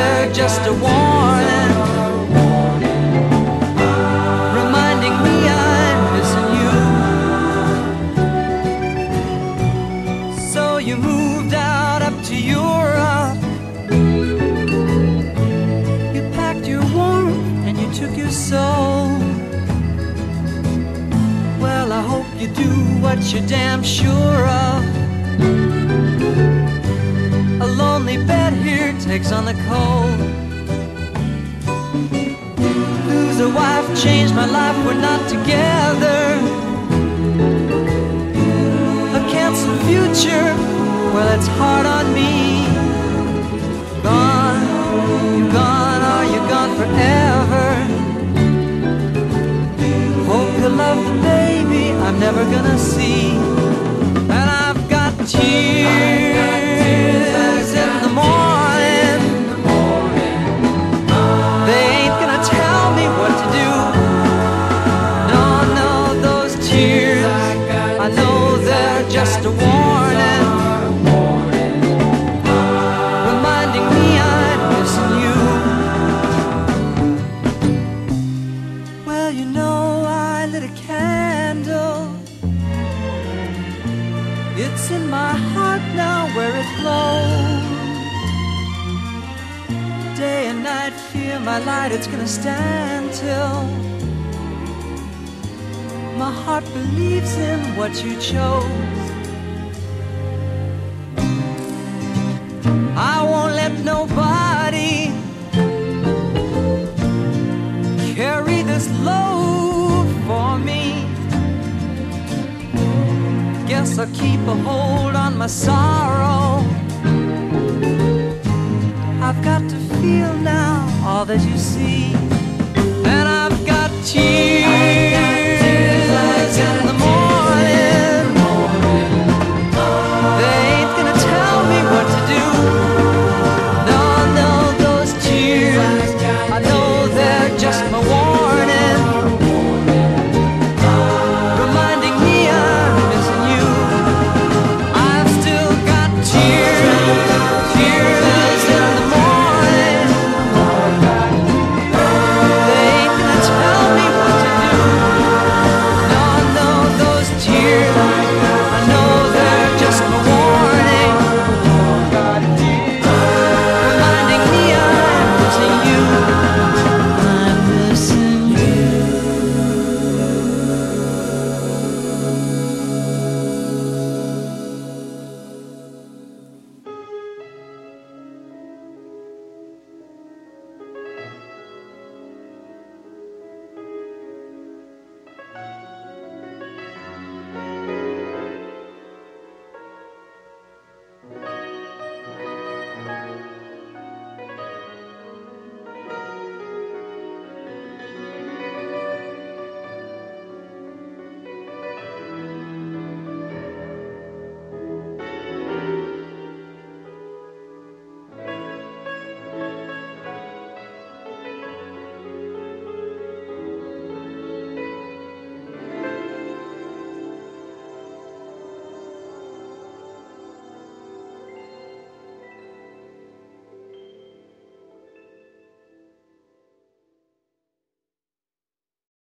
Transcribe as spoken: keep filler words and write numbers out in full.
they're just a warning, reminding me I'm missing you. So you moved out up to Europe, you packed your warmth and you took your soul. Well, I hope you do what you're damn sure of. A lonely bed here takes on the cold. Lose a wife, changed my life, we're not together. A canceled future, well, it's hard on me. Gone, you're gone, are you gone forever? Hope you love the baby I'm never gonna see. And I've got tears in the morning, they ain't gonna tell me what to do. No, no, those tears, I know they're just a warning, reminding me I'm missing you. Well, you know I lit a candle, it's in my heart now where it glows. Day and night, fear my light, it's gonna stand till my heart believes in what you chose. I won't let nobody carry this load for me. Guess I'll keep a hold on my sorrow. I've got to feel now all that you see. And I've got tears